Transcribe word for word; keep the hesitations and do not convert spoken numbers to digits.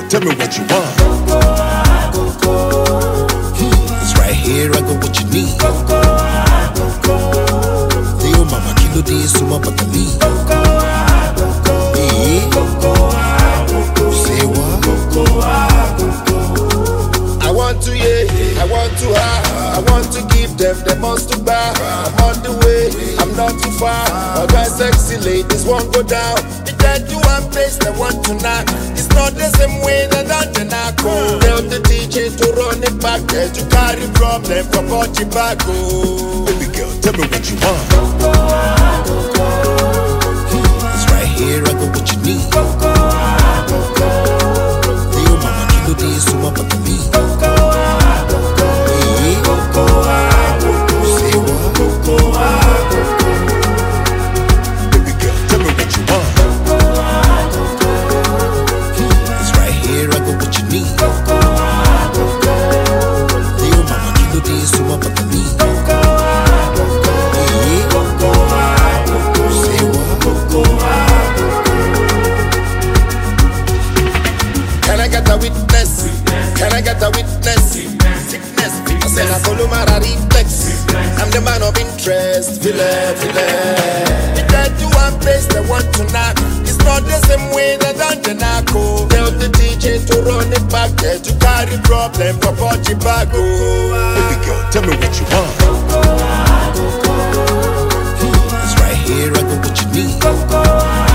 tell me what you want. It's right here, I got what you need. Leo mama kilo de suma bakali. Eh? Say what? I want to yeah, I want to have, I want to give them the most to buy. I'm on the way, I'm not too far. All my sexy ladies won't go down. The dead you one place they want to knock. It's not the same way that I'm the narco. Tell the D J to run it back there to carry problem from Portugal. Baby girl, tell me what you want. It's right here, I got what you need. Leo mama kilo de suma bakali. Can I get a witness? Sickness. I said I follow my reflex. I'm the man of interest. Feel it, feel it. The dead to one place they want to knock. It's not the same way that I'm the narco. Tell the D J to run it back there to carry problem from Portugal. Baby girl, tell me what you want. It's right here, I got what you need.